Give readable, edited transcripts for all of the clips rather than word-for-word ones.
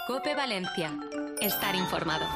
COPE Valencia. Estar informado.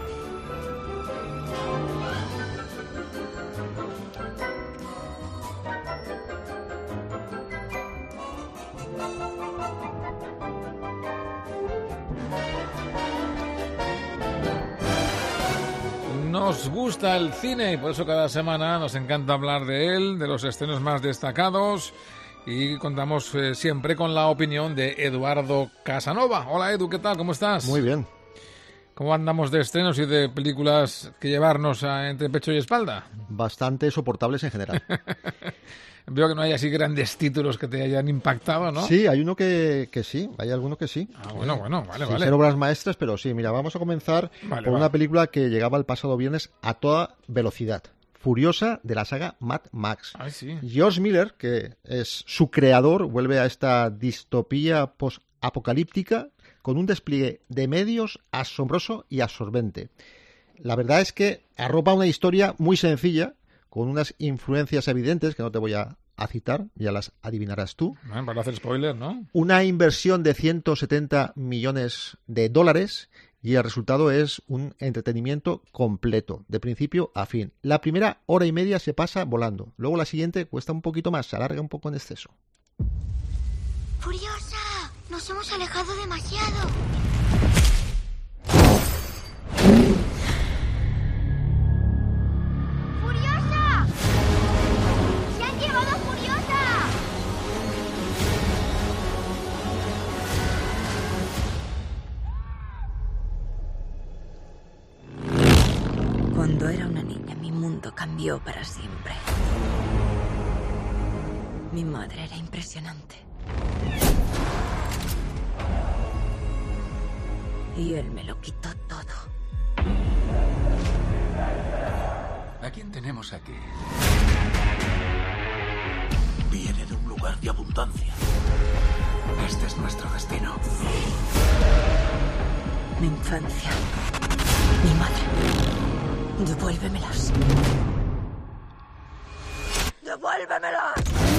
Nos gusta el cine y por eso cada semana nos encanta hablar de él, de los estrenos más destacados, y contamos siempre con la opinión de Eduardo Casanova. Hola Edu, ¿qué tal? ¿Cómo estás? Muy bien. ¿Cómo andamos de estrenos y de películas que llevarnos entre pecho y espalda? Bastante soportables en general. Veo que no hay así grandes títulos que te hayan impactado, ¿no? Sí, hay uno que sí, hay alguno que sí. Ah, bueno, vale, Sin vale. ser obras maestras, pero sí. Mira, vamos a comenzar por una película que llegaba el pasado viernes a toda velocidad. Furiosa, de la saga Mad Max. Ay, sí. George Miller, que es su creador, vuelve a esta distopía post-apocalíptica con un despliegue de medios asombroso y absorbente. La verdad es que arropa una historia muy sencilla, con unas influencias evidentes que no te voy a citar, ya las adivinarás tú. Para hacer spoiler, ¿no? Una inversión de 170 millones de dólares y el resultado es un entretenimiento completo, de principio a fin. La primera hora y media se pasa volando, luego la siguiente cuesta un poquito más, se alarga un poco en exceso. ¡Furiosa! ¡Nos hemos alejado demasiado! ¡Furiosa! ¡Se han llevado a Furiosa! Cuando era una niña, mi mundo cambió para siempre. Mi madre era impresionante. Y él me lo quitó todo. ¿A quién tenemos aquí? Viene de un lugar de abundancia. Este es nuestro destino. Mi infancia. Mi madre. Devuélvemelas. ¡Devuélvemelas!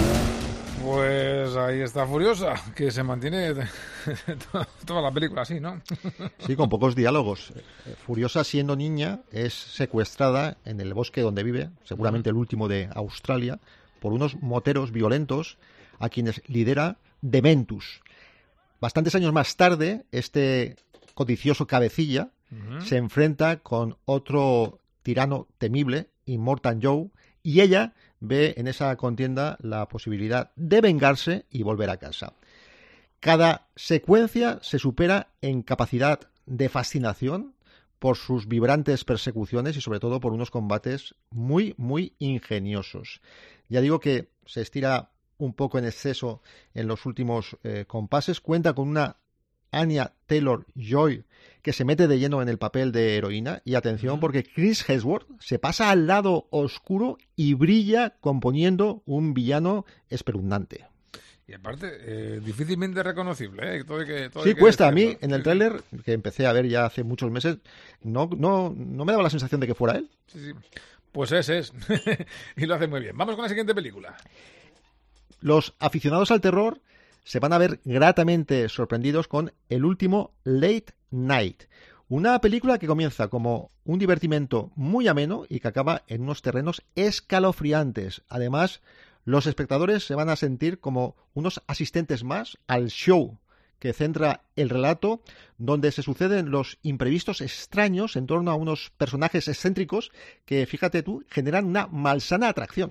Pues ahí está Furiosa, que se mantiene toda la película así, ¿no? Sí, con pocos diálogos. Furiosa, siendo niña, es secuestrada en el bosque donde vive, seguramente el último de Australia, por unos moteros violentos a quienes lidera Dementus. Bastantes años más tarde, este codicioso cabecilla se enfrenta con otro tirano temible, Immortan Joe, y ella ve en esa contienda la posibilidad de vengarse y volver a casa. Cada secuencia se supera en capacidad de fascinación por sus vibrantes persecuciones y sobre todo por unos combates muy, muy ingeniosos. Ya digo que se estira un poco en exceso en los últimos compases. Cuenta con una Anya Taylor-Joy que se mete de lleno en el papel de heroína, y atención porque Chris Hemsworth se pasa al lado oscuro y brilla componiendo un villano espeluznante. Y aparte, difícilmente reconocible, ¿eh? Sí, cuesta. A mí, en el tráiler, que empecé a ver ya hace muchos meses, no me daba la sensación de que fuera él. Sí. Pues es. Y lo hace muy bien. Vamos con la siguiente película. Los aficionados al terror se van a ver gratamente sorprendidos con El último Late Night, una película que comienza como un divertimento muy ameno y que acaba en unos terrenos escalofriantes. Además, los espectadores se van a sentir como unos asistentes más al show que centra el relato, donde se suceden los imprevistos extraños en torno a unos personajes excéntricos que, fíjate tú, generan una malsana atracción.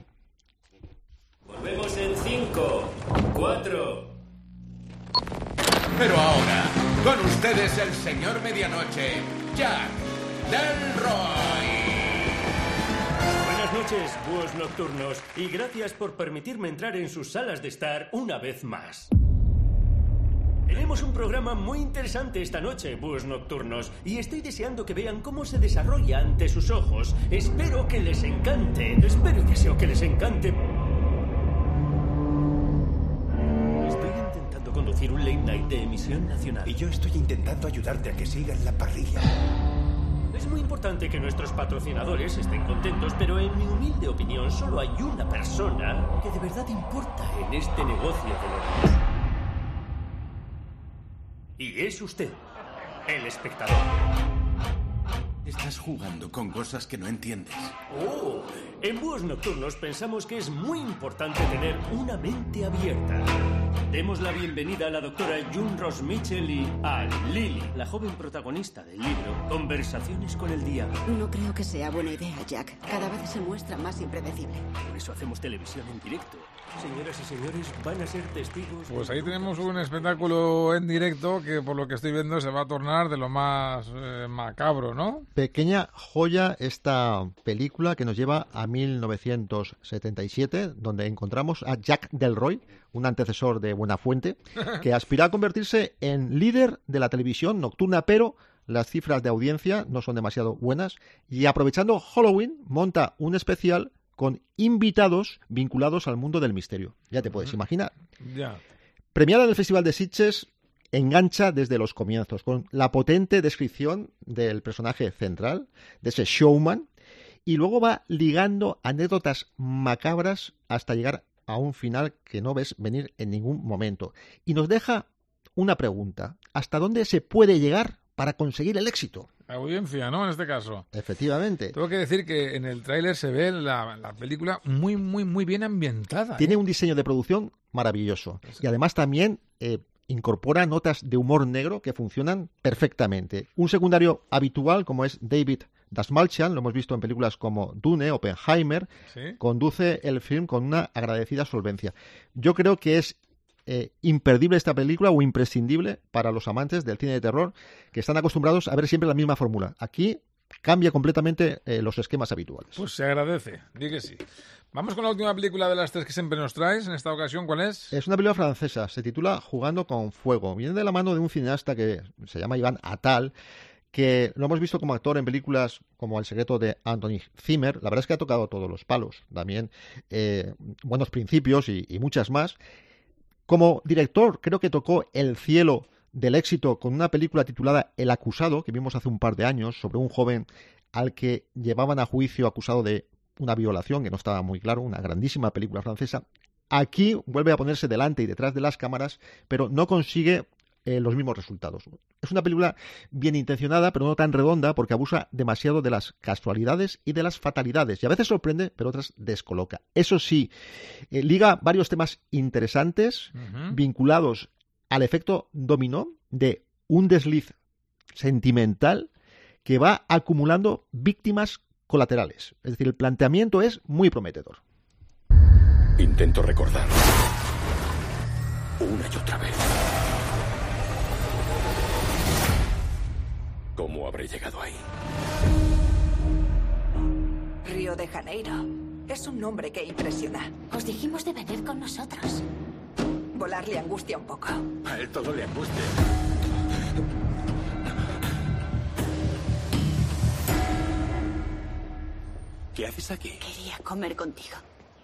Volvemos en 5, 4... Pero ahora, con ustedes el señor Medianoche, Jack Delroy. Buenas noches, búhos nocturnos, y gracias por permitirme entrar en sus salas de estar una vez más. Tenemos un programa muy interesante esta noche, búhos nocturnos, y estoy deseando que vean cómo se desarrolla ante sus ojos. Espero que les encante. Espero y deseo que les encante. Conducir un late night de emisión nacional. Y yo estoy intentando ayudarte a que siga en la parrilla. Es muy importante que nuestros patrocinadores estén contentos, pero en mi humilde opinión solo hay una persona que de verdad importa en este negocio de los... Y es usted. el espectador. Estás jugando con cosas que no entiendes. Oh, en Búhos Nocturnos pensamos que es muy importante tener una mente abierta. Demos la bienvenida a la doctora June Ross Mitchell y a Lily, la joven protagonista del libro Conversaciones con el Diablo. No creo que sea buena idea, Jack. Cada vez se muestra más impredecible. Por eso hacemos televisión en directo. Señoras y señores, van a ser testigos... Pues ahí tenemos un espectáculo en directo que, por lo que estoy viendo, se va a tornar de lo más macabro, ¿no? Pequeña joya esta película que nos lleva a 1977, donde encontramos a Jack Delroy, un antecesor de Buenafuente, que aspira a convertirse en líder de la televisión nocturna, pero las cifras de audiencia no son demasiado buenas, y aprovechando Halloween monta un especial con invitados vinculados al mundo del misterio. Ya te puedes imaginar. Ya. Premiada en el Festival de Sitges, engancha desde los comienzos, con la potente descripción del personaje central, de ese showman, y luego va ligando anécdotas macabras hasta llegar a un final que no ves venir en ningún momento. Y nos deja una pregunta: ¿hasta dónde se puede llegar para conseguir el éxito? La audiencia, ¿no? En este caso. Efectivamente. Tengo que decir que en el tráiler se ve la película muy, muy, muy bien ambientada. Tiene un diseño de producción maravilloso. Y además también incorpora notas de humor negro que funcionan perfectamente. Un secundario habitual, como es David Dastmalchian, lo hemos visto en películas como Dune, Oppenheimer, ¿Sí? conduce el film con una agradecida solvencia. Yo creo que es imperdible esta película, o imprescindible para los amantes del cine de terror, que están acostumbrados a ver siempre la misma fórmula. Aquí cambia completamente los esquemas habituales. Pues se agradece, di que sí. Vamos con la última película de las tres que siempre nos traes. En esta ocasión, ¿cuál es? Es una película francesa, se titula Jugando con Fuego. Viene de la mano de un cineasta que se llama Ivan Attal, que lo hemos visto como actor en películas como El secreto de Anthony Zimmer. La verdad es que ha tocado todos los palos. También Buenos principios y muchas más. Como director, creo que tocó el cielo del éxito con una película titulada El acusado, que vimos hace un par de años, sobre un joven al que llevaban a juicio acusado de una violación, que no estaba muy claro, una grandísima película francesa. Aquí vuelve a ponerse delante y detrás de las cámaras, pero no consigue los mismos resultados. Es una película bien intencionada, pero no tan redonda, porque abusa demasiado de las casualidades y de las fatalidades, y a veces sorprende, pero otras descoloca. Eso sí, liga varios temas interesantes vinculados al efecto dominó de un desliz sentimental que va acumulando víctimas colaterales. Es decir, el planteamiento es muy prometedor. Intento recordar una y otra vez. ¿Cómo habré llegado ahí? Río de Janeiro. Es un nombre que impresiona. Os dijimos de venir con nosotros. Volar le angustia un poco. A él todo le angustia. ¿Qué haces aquí? Quería comer contigo.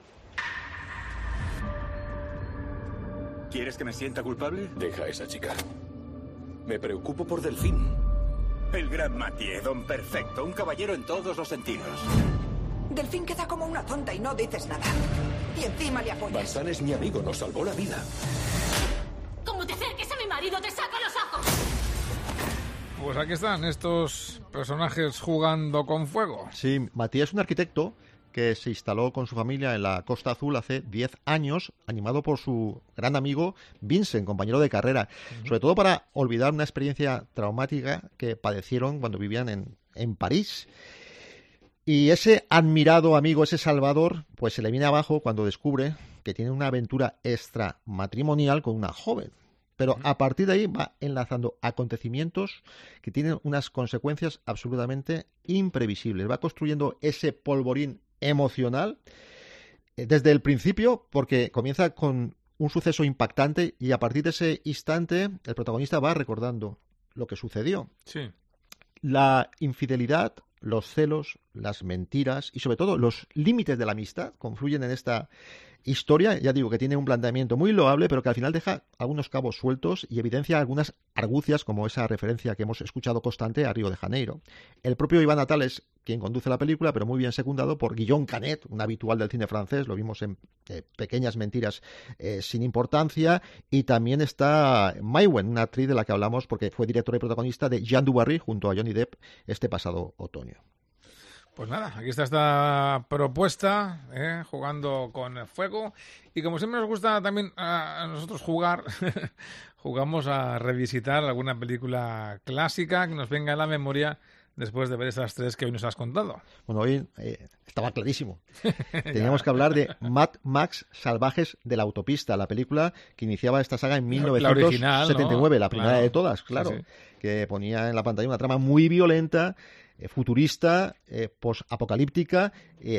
¿Quieres que me sienta culpable? Deja a esa chica. Me preocupo por Delfín. El gran Mathieu, don perfecto, un caballero en todos los sentidos. Delfín queda como una tonta y no dices nada. Y encima le apoyas. Balsan es mi amigo, nos salvó la vida. Como te acerques a mi marido, te saco los ojos. Pues aquí están estos personajes jugando con fuego. Sí, Matías es un arquitecto que se instaló con su familia en la Costa Azul hace 10 años, animado por su gran amigo Vincent, compañero de carrera, sobre todo para olvidar una experiencia traumática que padecieron cuando vivían en París. Y ese admirado amigo, ese salvador, pues se le viene abajo cuando descubre que tiene una aventura extramatrimonial con una joven. Pero a partir de ahí va enlazando acontecimientos que tienen unas consecuencias absolutamente imprevisibles. Va construyendo ese polvorín emocional desde el principio, porque comienza con un suceso impactante y a partir de ese instante el protagonista va recordando lo que sucedió. Sí. La infidelidad, los celos, las mentiras y sobre todo los límites de la amistad confluyen en esta Historia, ya digo, que tiene un planteamiento muy loable, pero que al final deja algunos cabos sueltos y evidencia algunas argucias, como esa referencia que hemos escuchado constante a Río de Janeiro. El propio Iván Attal es quien conduce la película, pero muy bien secundado por Guillaume Canet, un habitual del cine francés, lo vimos en Pequeñas mentiras sin importancia, y también está Mai Wen, una actriz de la que hablamos porque fue directora y protagonista de Jean du Barry junto a Johnny Depp este pasado otoño. Pues nada, aquí está esta propuesta, jugando con fuego. Y como siempre nos gusta también a nosotros jugar, jugamos a revisitar alguna película clásica que nos venga a la memoria después de ver esas tres que hoy nos has contado. Bueno, hoy estaba clarísimo. Teníamos que hablar de Mad Max Salvajes de la Autopista, la pelíula que iniciaba esta saga en 1979, original, ¿no? La primera de todas, claro, sí. Que ponía en la pantalla una trama muy violenta, futurista, post-apocalíptica,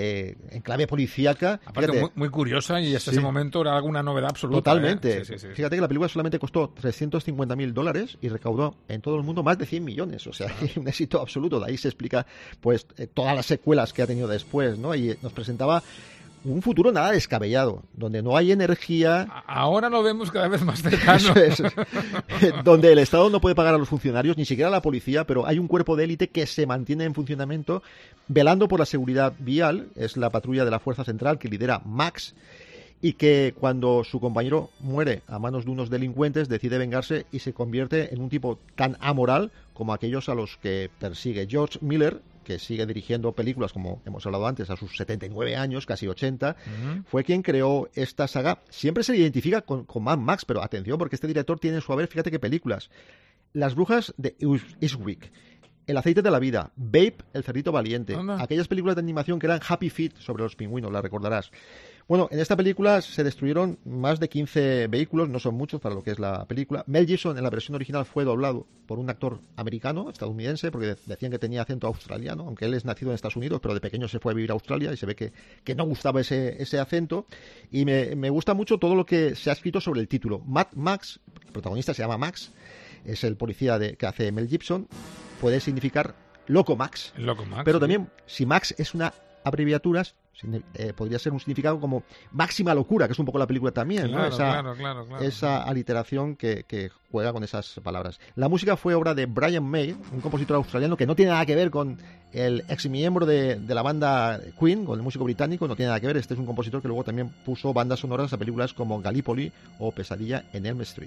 en clave policíaca. Aparte, fíjate, muy curiosa, y hasta ese momento era alguna novedad absoluta. Totalmente. Sí. Fíjate que la película solamente costó $350.000 y recaudó en todo el mundo más de 100 millones. O sea, un éxito absoluto. De ahí se explica pues todas las secuelas que ha tenido después, ¿no? Y nos presentaba un futuro nada descabellado, donde no hay energía. Ahora lo vemos cada vez más cercano. Eso es. Donde el Estado no puede pagar a los funcionarios, ni siquiera a la policía, pero hay un cuerpo de élite que se mantiene en funcionamiento, velando por la seguridad vial. Es la patrulla de la Fuerza Central que lidera Max, y que cuando su compañero muere a manos de unos delincuentes decide vengarse y se convierte en un tipo tan amoral como aquellos a los que persigue. George Miller, que sigue dirigiendo películas, como hemos hablado antes, a sus 79 años, casi 80, fue quien creó esta saga. Siempre se identifica con Mad Max, pero atención, porque este director tiene en su haber, fíjate qué películas: Las brujas de Eastwick, El aceite de la vida, Babe, El cerdito valiente, aquellas películas de animación que eran Happy Feet sobre los pingüinos, las recordarás. Bueno, en esta película se destruyeron más de 15 vehículos, no son muchos para lo que es la película. Mel Gibson en la versión original fue doblado por un actor americano, estadounidense, porque decían que tenía acento australiano, aunque él es nacido en Estados Unidos, pero de pequeño se fue a vivir a Australia y se ve que no gustaba ese acento. Y me gusta mucho todo lo que se ha escrito sobre el título. Mad Max, el protagonista se llama Max, es el policía que hace Mel Gibson, puede significar Loco Max. Loco Max, pero sí. También, si Max es una abreviatura, podría ser un significado como máxima locura, que es un poco la película también, claro, ¿no? Claro. Esa aliteración que juega con esas palabras. La música fue obra de Brian May, un compositor australiano que no tiene nada que ver con el ex miembro de la banda Queen, con el músico británico, no tiene nada que ver. Este es un compositor que luego también puso bandas sonoras a películas como Gallipoli o Pesadilla en Elm Street.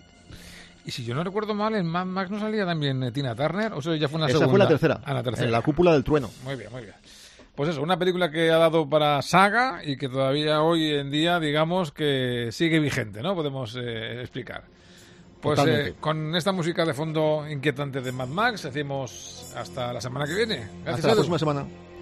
Y si yo no recuerdo mal, en Mad Max no salía también Tina Turner, o eso ya fue una segunda. Esa fue la tercera. La tercera. En La cúpula del trueno. Muy bien. Pues eso, una película que ha dado para saga y que todavía hoy en día, digamos, que sigue vigente, ¿no? Podemos explicar. Pues con esta música de fondo inquietante de Mad Max, decimos hasta la semana que viene. Gracias, hasta la próxima semana.